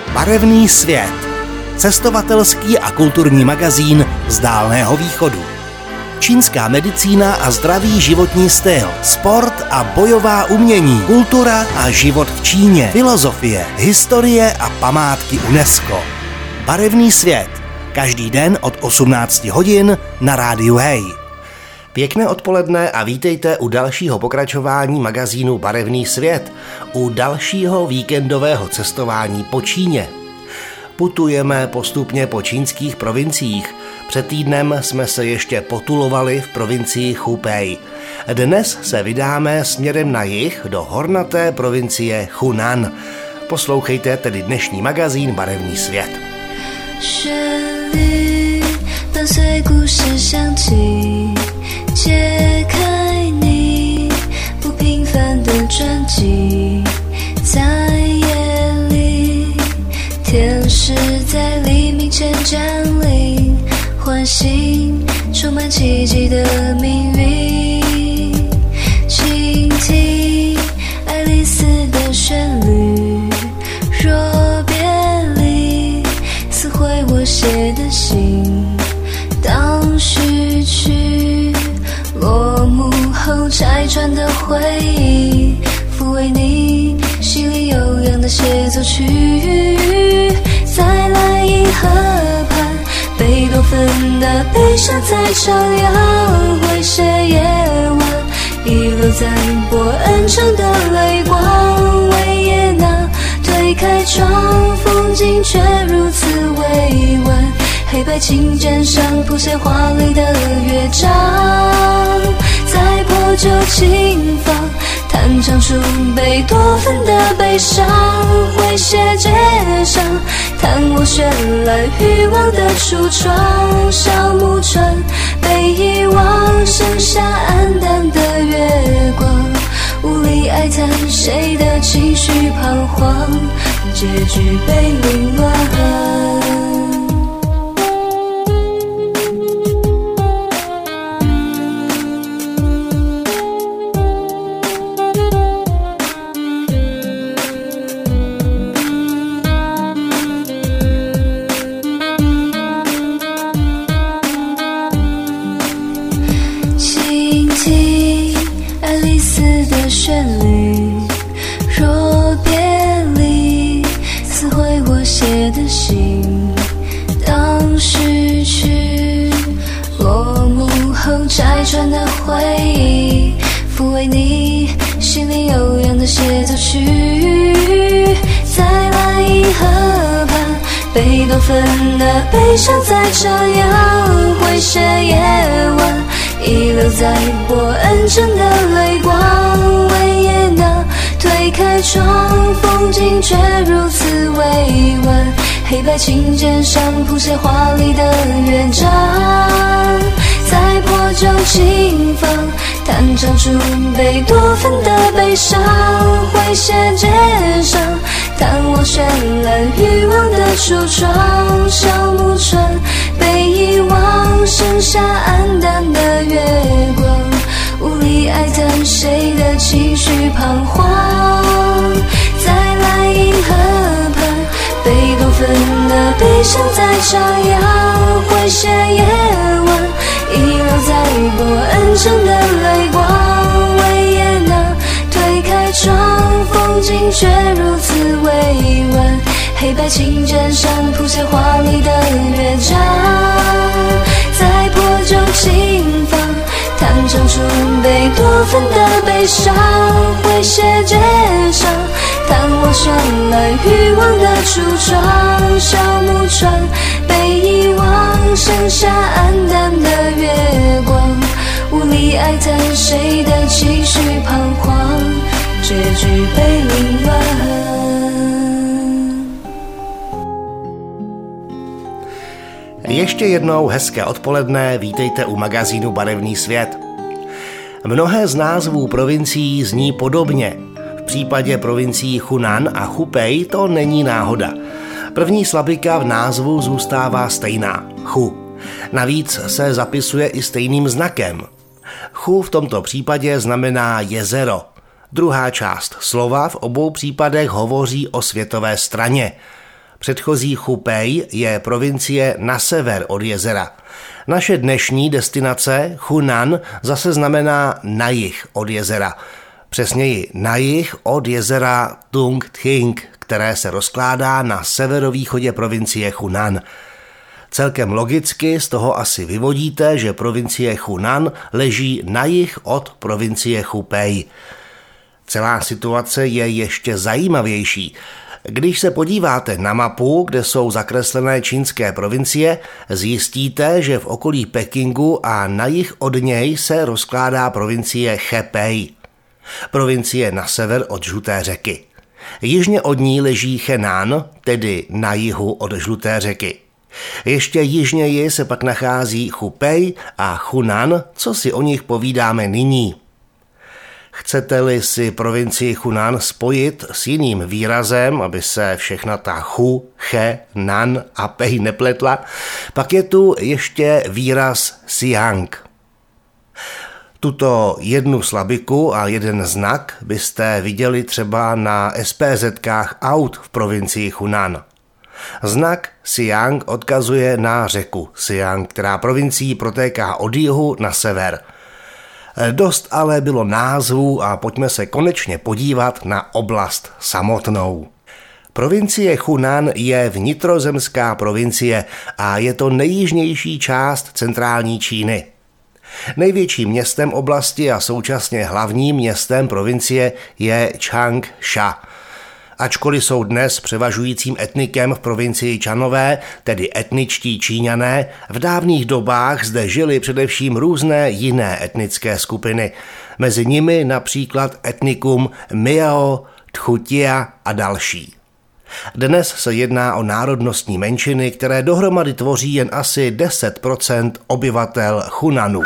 Barevný svět. Cestovatelský a kulturní magazín z Dálného východu. Čínská medicína a zdravý životní styl, sport a bojová umění, kultura a život v Číně, filozofie, historie a památky UNESCO. Barevný svět. Každý den od 18 hodin na rádiu Hej. Pěkné odpoledne a vítejte u dalšího pokračování magazínu Barevný svět, u dalšího víkendového cestování po Číně. Putujeme postupně po čínských provinciích. Před týdnem jsme se ještě potulovali v provincii Hubei. Dnes se vydáme směrem na jih do hornaté provincie Hunan. Poslouchejte tedy dnešní magazín Barevný svět. 悲伤在照耀会写夜晚，遗留在波恩城的泪光，维也纳推开窗，风景却如此委婉，黑白琴键上谱写华丽的乐章，在破旧琴房弹唱出贝多芬的悲伤，诙谐街上弹我绚烂欲望的橱窗，小木船被遗忘，剩下黯淡的月光，无力哀叹谁的情绪彷徨，结局被凌乱。拆穿的回忆，抚慰你心里悠扬的协奏曲，在蓝银河畔，贝多芬的悲伤在照耀，诙谐夜晚，遗留在波恩城的泪光，维也纳推开窗，风景却如此委婉，黑白琴键上谱写华丽的乐章，在破旧琴房弹唱出贝多芬的悲伤，诙谐街上弹我绚烂欲望的橱窗，小木船被遗忘，剩下黯淡的月光，无力哀叹谁的情绪彷徨，在蓝银河畔，贝多芬的悲伤在照耀，诙谐夜晚，遗留在波恩城的泪光，维也纳推开窗，风景却如此委婉，黑白琴键上谱写华丽的乐章，在破旧琴房弹唱出贝多芬的悲伤，诙谐街上弹我绚烂欲望的橱窗，小木船被遗忘，剩下黯淡的月光，无力哀叹谁的情绪彷徨，结局被凌乱。 Ještě jednou hezké odpoledne, vítejte u magazínu Barevný svět. Mnohé z názvů provincií zní podobně. V případě provincií Hunan a Hubei to není náhoda. První slabika v názvu zůstává stejná – Hu. Navíc se zapisuje i stejným znakem. Hu v tomto případě znamená jezero. Druhá část slova v obou případech hovoří o světové straně. Předchozí Chubei je provincie na sever od jezera. Naše dnešní destinace Hunan zase znamená na jih od jezera. Přesněji na jih od jezera Tung Thing, které se rozkládá na severovýchodě provincie Hunan. Celkem logicky z toho asi vyvodíte, že provincie Hunan leží na jih od provincie Chubei. Celá situace je ještě zajímavější. Když se podíváte na mapu, kde jsou zakreslené čínské provincie, zjistíte, že v okolí Pekingu a na jih od něj se rozkládá provincie Hebei. Provincie na sever od Žluté řeky. Jižně od ní leží Henan, tedy na jihu od Žluté řeky. Ještě jižněji se pak nachází Chubei a Hunan, co si o nich povídáme nyní. Chcete-li si provincii Hunan spojit s jiným výrazem, aby se všechna ta Hu, Che, Nan a Pei nepletla, pak je tu ještě výraz Siang. Tuto jednu slabiku a jeden znak byste viděli třeba na SPZ-kách aut v provincii Hunan. Znak Siang odkazuje na řeku Siang, která provincií protéká od jihu na sever. Dost ale bylo názvů a pojďme se konečně podívat na oblast samotnou. Provincie Hunan je vnitrozemská provincie a je to nejjižnější část centrální Číny. Největším městem oblasti a současně hlavním městem provincie je Changsha. Ačkoliv jsou dnes převažujícím etnikem v provincii Čanové, tedy etničtí Číňané, v dávných dobách zde žily především různé jiné etnické skupiny. Mezi nimi například etnikum Miao, Tchutia a další. Dnes se jedná o národnostní menšiny, které dohromady tvoří jen asi 10% obyvatel Hunanu.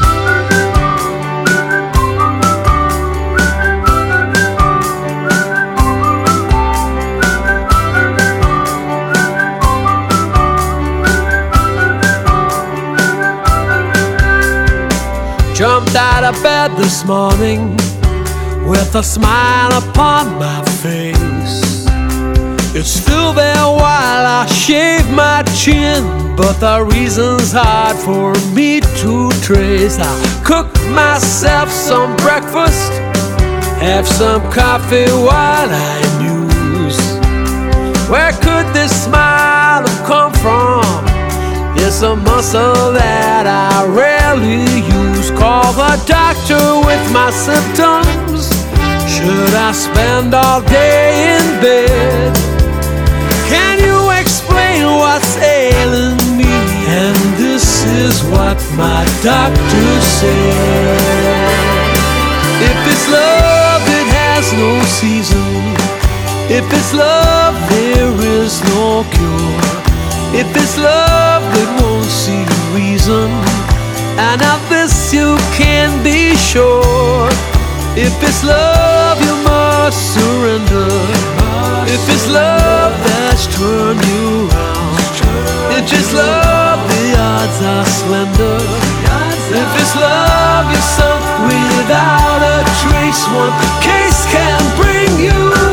Jumped out of bed this morning with a smile upon my face. It's still there while I shave my chin, but the reason's hard for me to trace. I cook myself some breakfast, have some coffee while I muse. Where could this smile have come from? It's a muscle that I rarely use. Call the doctor with my symptoms. Should I spend all day in bed? Can you explain what's ailing me? And this is what my doctor said. If it's love, it has no season. If it's love, there is no cure. If it's love, it won't see reason, and of this you can be sure. If it's love, you must surrender. If it's love that's turned you round, if it's love, the odds are slender. If it's love, you're sunk without a trace. One case can bring you down.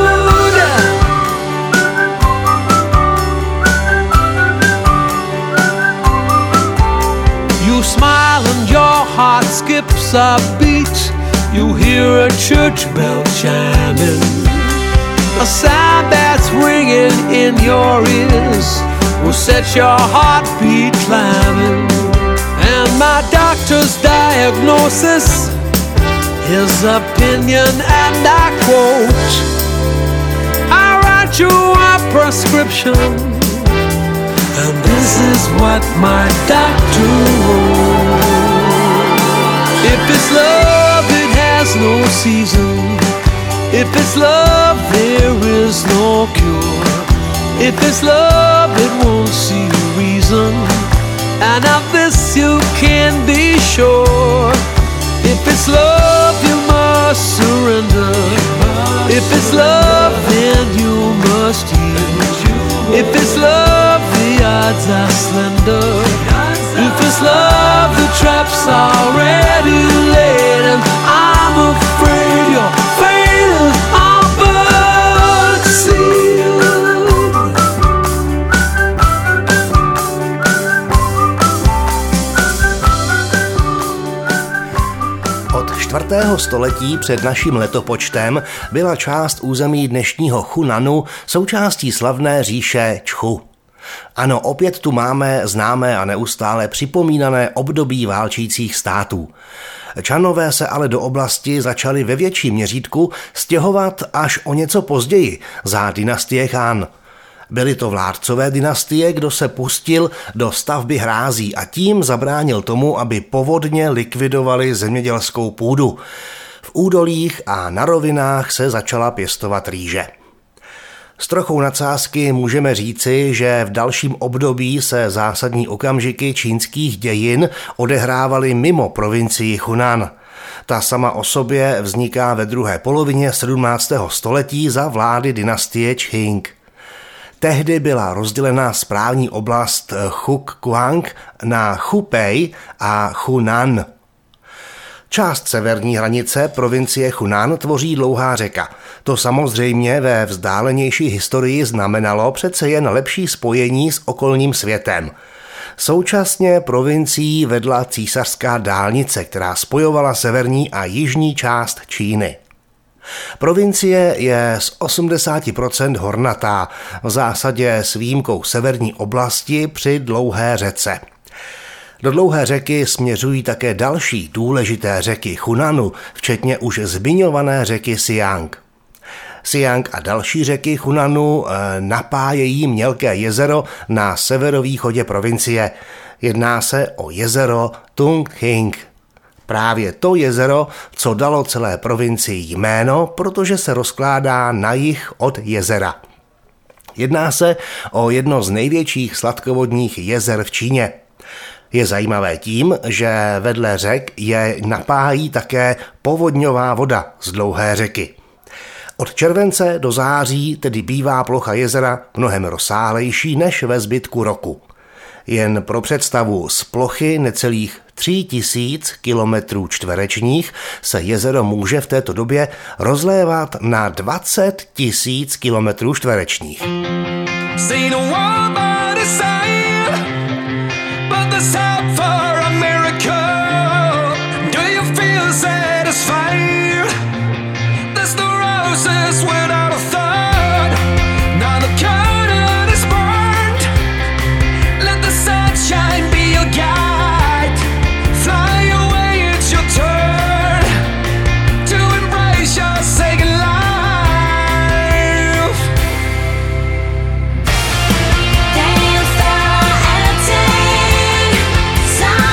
You smile and your heart skips a beat. You hear a church bell chiming, a sound that's ringing in your ears will set your heartbeat climbing. And my doctor's diagnosis, his opinion, and I quote, I write you a prescription, and this is what my doctor wrote. If it's love, it has no season. If it's love, there is no cure. If it's love, it won't see reason, and of this you can be sure. If it's love, you must surrender. If it's love, then you must yield. If it's love, the odds are slender. If it's love, the trap's already laid, and I'm afraid your fate is all but sealed. století před naším letopočtem byla část území dnešního Chunanu součástí slavné říše Čchu. Ano, opět tu máme známé a neustále připomínané období válčících států. Čanové se ale do oblasti začali ve větším měřítku stěhovat až o něco později, za dynastie Chan. Byly to vládcové dynastie, kdo se pustil do stavby hrází a tím zabránil tomu, aby povodně likvidovali zemědělskou půdu. V údolích a na rovinách se začala pěstovat rýže. S trochou nadsázky můžeme říci, že v dalším období se zásadní okamžiky čínských dějin odehrávaly mimo provincii Hunan. Ta sama o sobě vzniká ve druhé polovině 17. století za vlády dynastie Qing. Tehdy byla rozdělena správní oblast Hukuang na Hubei a Hunan. Část severní hranice provincie Hunan tvoří dlouhá řeka. To samozřejmě ve vzdálenější historii znamenalo přece jen lepší spojení s okolním světem. Současně provincií vedla císařská dálnice, která spojovala severní a jižní část Číny. Provincie je z 80% hornatá, v zásadě s výjimkou severní oblasti při dlouhé řece. Do dlouhé řeky směřují také další důležité řeky Hunanu, včetně už zmiňované řeky Siang. Siang a další řeky Hunanu napájejí mělké jezero na severovýchodě provincie. Jedná se o jezero Tunghing. Právě to jezero, co dalo celé provincii jméno, protože se rozkládá na jih od jezera. Jedná se o jedno z největších sladkovodních jezer v Číně. Je zajímavé tím, že vedle řek je napájí také povodňová voda z dlouhé řeky. Od července do září tedy bývá plocha jezera mnohem rozsáhlejší než ve zbytku roku. Jen pro představu, z plochy necelých 3000 kilometrů čtverečních se jezero může v této době rozlévat na 20 000 kilometrů čtverečních. Damn,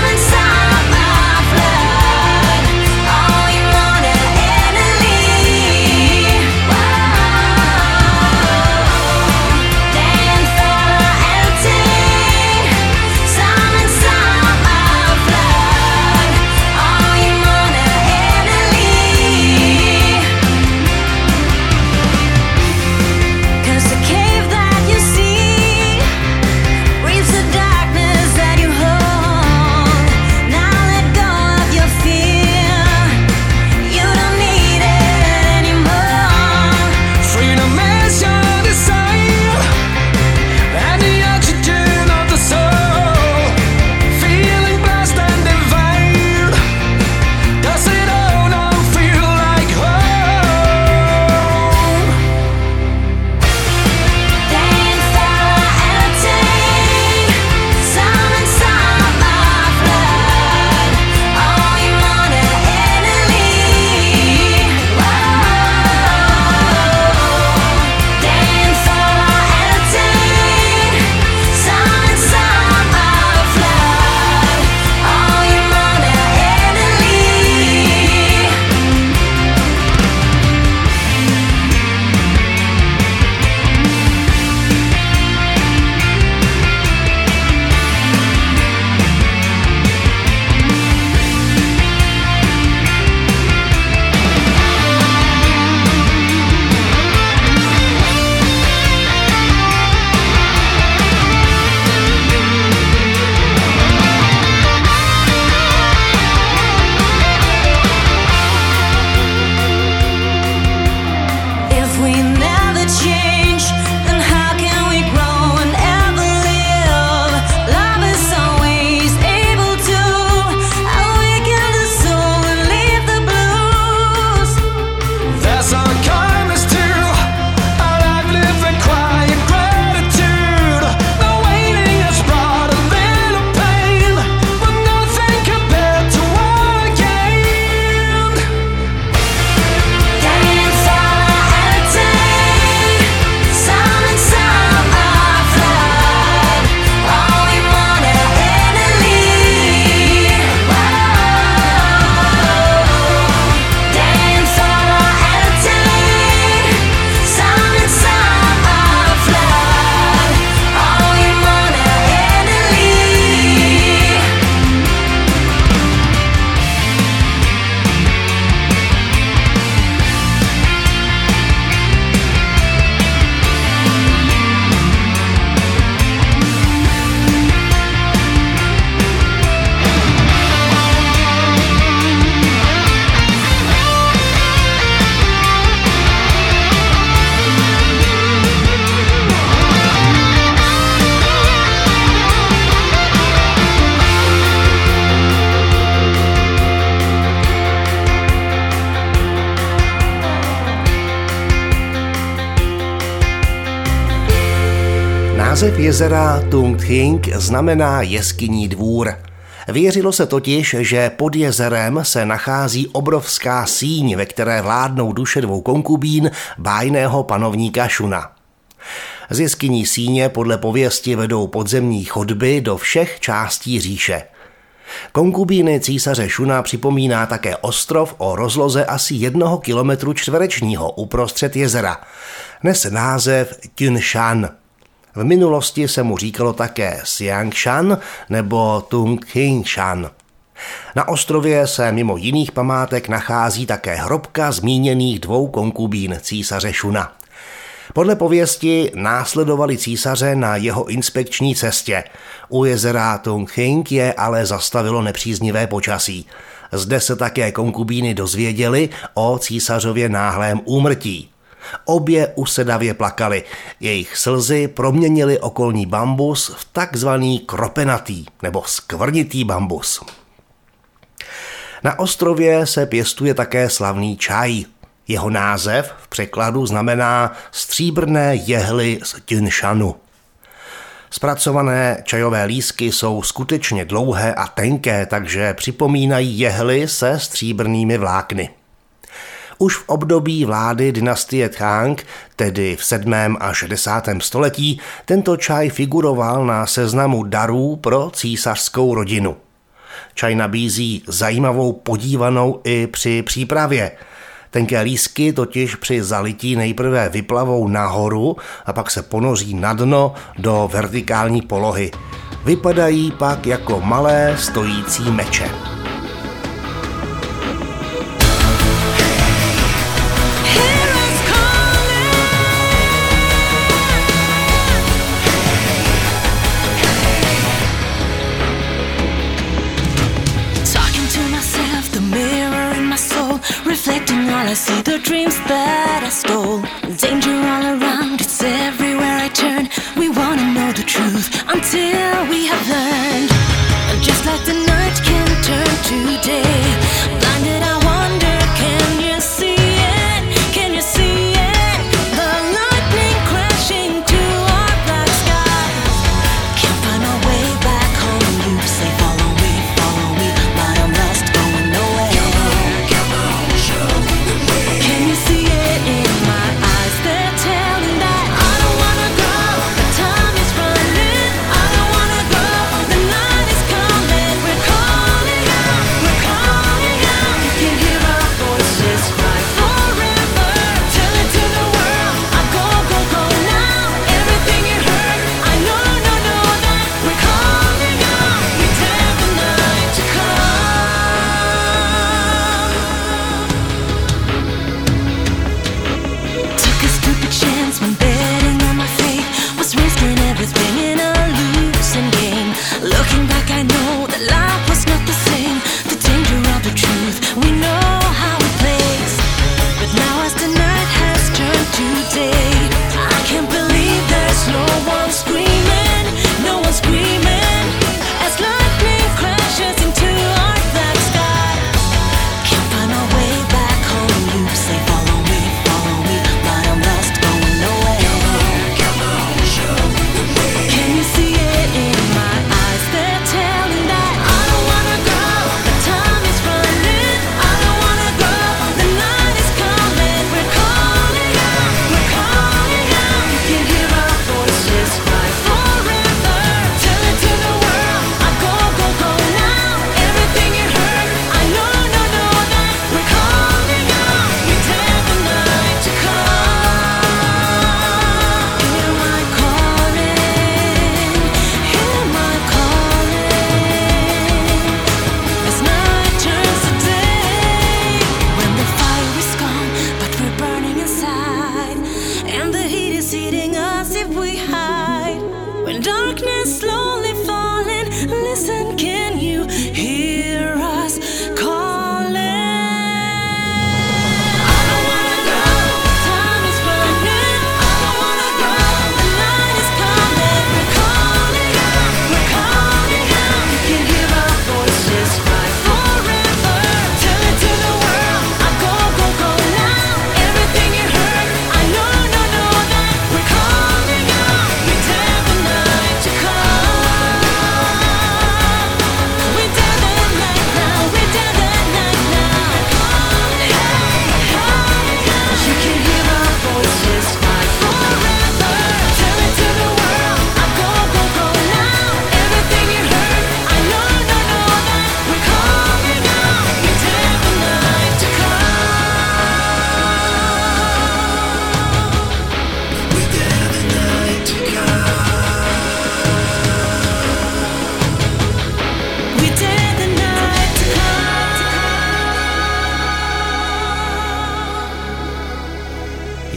Název jezera Tung Thing znamená jeskyní dvůr. Věřilo se totiž, že pod jezerem se nachází obrovská síň, ve které vládnou duše dvou konkubín bájného panovníka Šuna. Z jeskyní síně podle pověsti vedou podzemní chodby do všech částí říše. Konkubíny císaře Šuna připomíná také ostrov o rozloze asi 1 kilometru čtverečního uprostřed jezera. Nese název Tünshan. V minulosti se mu říkalo také Xiangshan nebo Tung Thingshan. Na ostrově se mimo jiných památek nachází také hrobka zmíněných 2 konkubín císaře Šuna. Podle pověsti následovali císaře na jeho inspekční cestě. U jezera Tung Thing je ale zastavilo nepříznivé počasí. Zde se také konkubíny dozvěděly o císařově náhlém úmrtí. Obě usedavě plakaly. Jejich slzy proměnily okolní bambus v takzvaný kropenatý nebo skvrnitý bambus. Na ostrově se pěstuje také slavný čaj. Jeho název v překladu znamená stříbrné jehly z Tünshanu. Zpracované čajové lístky jsou skutečně dlouhé a tenké, takže připomínají jehly se stříbrnými vlákny. Už v období vlády dynastie Tang, tedy v 7. až 10. století, tento čaj figuroval na seznamu darů pro císařskou rodinu. Čaj nabízí zajímavou podívanou i při přípravě. Tenké lístky totiž při zalití nejprve vyplavou nahoru a pak se ponoří na dno do vertikální polohy. Vypadají pak jako malé stojící meče. I see the dreams that I stole. Danger all around, it's everywhere I turn. We wanna know the truth until we have learned. And just like the night can turn to day, blinded I wonder, can you see it? Can you see it? The lightning crashing to our black sky. Can't find our way back home. You say follow me, but I'm lost, going nowhere. Can you see it in my eyes? They're telling that I don't wanna go. The time is running. I don't wanna go. The night is coming. We're calling out. We're calling out. You can hear our voices cry forever. Tell it to the world. I go, go, go now. Everything you heard, I know that we're calling out. We tell the night to come. Took a stupid chance when betting on my faith was risking everything in a losing game. Looking back, I know that life was not the same. The danger of the truth, we know how it plays. But now as the night has turned to day, I can't believe there's no one screaming, no one screaming. As lightning crashes into our black sky, can't find our way back home. You say follow me, but I'm lost, going nowhere. Can you see it in my eyes? They're telling that I don't wanna go. The time is running. I don't wanna go. The night is coming. We're calling out. We're calling out. You can hear our voices cry forever. Tell it to the world. I go, go, go now. Everything you heard, I know that we're calling out. We tell the night to come. Hear my calling. Hear my calling. As night turns to day, when the fire is gone, but we're burning inside, and the heat is eating us if we hide. When darkness slowly falling, listen, can you hear us calling? I don't wanna go. Time is running. I don't wanna go. The night is coming. We're calling out. We're calling out. You can hear our voices cry forever. Tell it to the world. I go, go, go now. Everything you heard, I know that we're calling out. We tell the night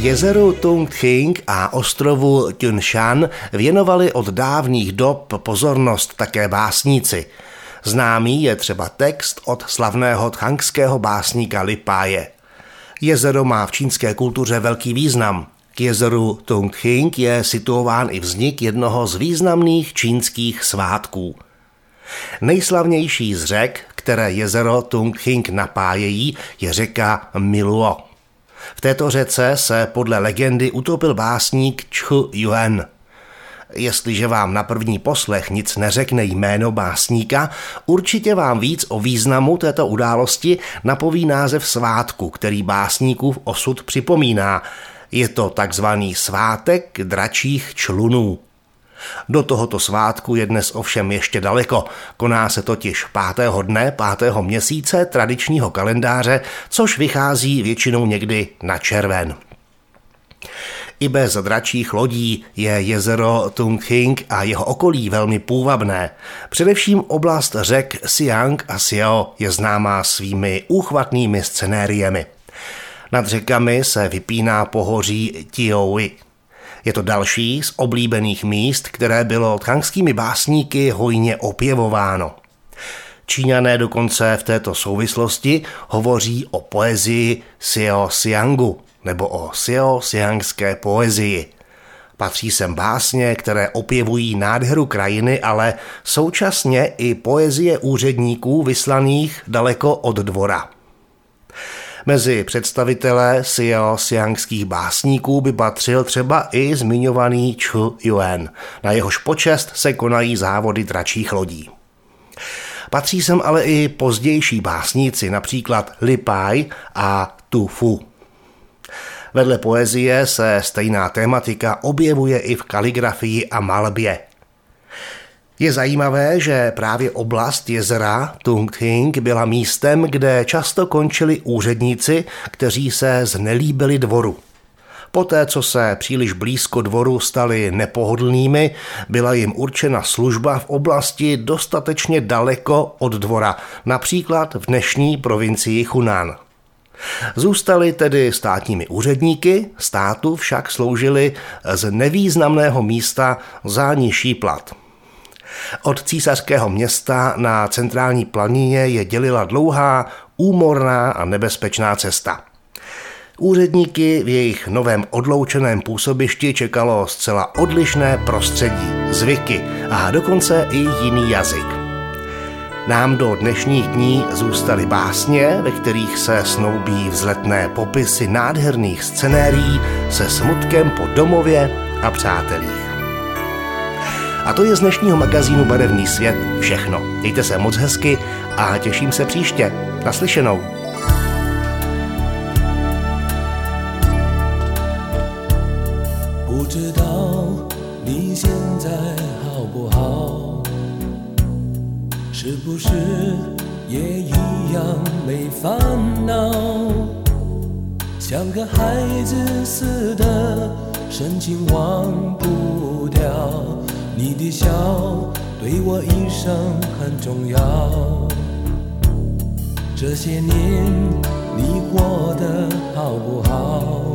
Jezeru Tung Thing a ostrovu Tjunshan věnovali od dávných dob pozornost také básníci. Známý je třeba text od slavného thangského básníka Lipáje. Jezero má v čínské kultuře velký význam. K jezeru Tung Thing je situován i vznik jednoho z významných čínských svátků. Nejslavnější z řek, které jezero Tung Thing napájejí, je řeka Miluo. V této řece se podle legendy utopil básník Chu Yuan. Jestliže vám na první poslech nic neřekne jméno básníka, určitě vám víc o významu této události napoví název svátku, který básníkův osud připomíná. Je to takzvaný svátek dračích člunů. Do tohoto svátku je dnes ovšem ještě daleko. Koná se totiž 5. dne 5. měsíce tradičního kalendáře, což vychází většinou někdy na červen. I bez dračích lodí je jezero Tung Thing a jeho okolí velmi půvabné. Především oblast řek Siang a Xiao je známá svými úchvatnými scenériemi. Nad řekami se vypíná pohoří Tiaoyi. Je to další z oblíbených míst, které bylo thangskými básníky hojně opěvováno. Číňané dokonce v této souvislosti hovoří o poezii Xiao Siangu nebo o Xiao Siangské poezii. Patří sem básně, které opěvují nádheru krajiny, ale současně i poezie úředníků vyslaných daleko od dvora. Mezi představitele Xiao-siangských básníků by patřil třeba i zmiňovaný Chu Yuan. Na jehož počest se konají závody dračích lodí. Patří sem ale i pozdější básníci, například Li Pai a Tu Fu. Vedle poezie se stejná tematika objevuje i v kaligrafii a malbě. Je zajímavé, že právě oblast jezera Tung Thing byla místem, kde často končili úředníci, kteří se znelíbili dvoru. Poté, co se příliš blízko dvoru stali nepohodlnými, byla jim určena služba v oblasti dostatečně daleko od dvora, například v dnešní provincii Hunan. Zůstali tedy státními úředníky, státu však sloužili z nevýznamného místa za nižší plat. Od císařského města na centrální planině je dělila dlouhá, úmorná a nebezpečná cesta. Úředníky v jejich novém odloučeném působišti čekalo zcela odlišné prostředí, zvyky a dokonce i jiný jazyk. Nám do dnešních dní zůstaly básně, ve kterých se snoubí vzletné popisy nádherných scenérií se smutkem po domově a přátelích. A to je z dnešního magazínu Barevný svět všechno. Mějte se moc hezky a těším se příště. Naslyšenou. 你的笑对我一生很重要，这些年你过得好不好？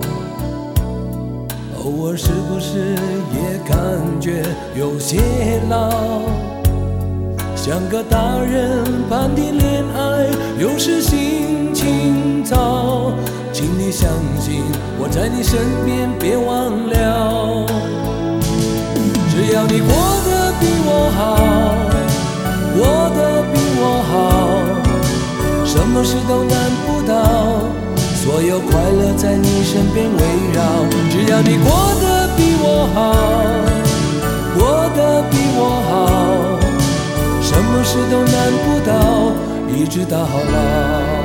偶尔是不是也感觉有些老？像个大人般的恋爱，有时心情糟，请你相信我在你身边，别忘了。只要你过得比我好，过得比我好，什么事都难不倒，所有快乐在你身边围绕。只要你过得比我好，过得比我好，什么事都难不倒，一直到老。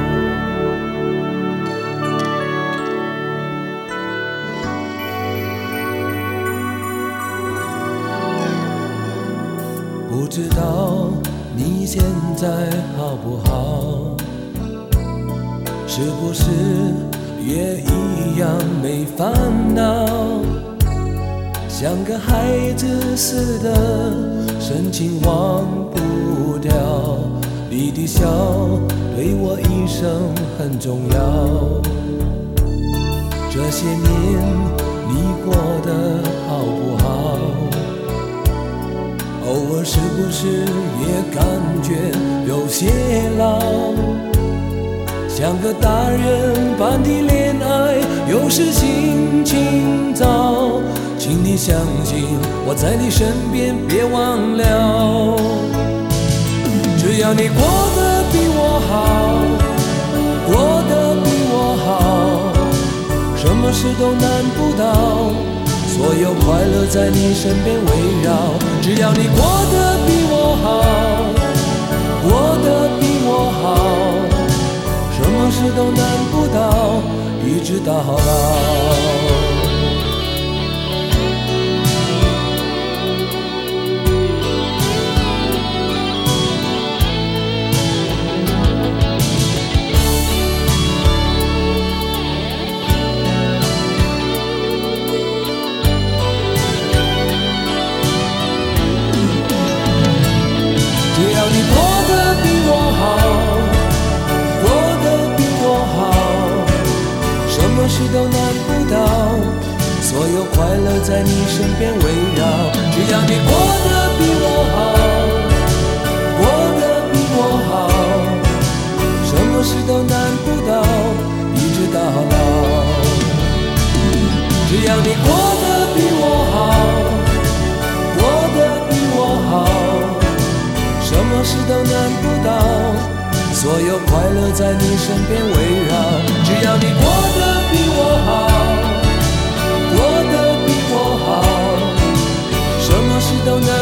不知道你现在好不好，是不是也一样没烦恼，像个孩子似的深情忘不掉，你的笑对我一生很重要，这这些年你过得好不好？偶尔是不是也感觉有些老？像个大人般的恋爱，有时心情糟。请你相信我在你身边，别忘了。只要你过得比我好，过得比我好，什么事都难不倒，所有快乐在你身边围绕。只要你过得比我好，过得比我好，什么事都难不倒，一直到老。只要你过得比我好，过得比我好，什么事都难不倒，所有快乐在你身边围绕。只要你过得比我好，过得比我好，什么事都难不倒，一直到老。只要你过得比我好，过得比我好，什么事都难不倒，所有快乐在你身边围绕。只要你过得比我好，过得比我好，什么事都难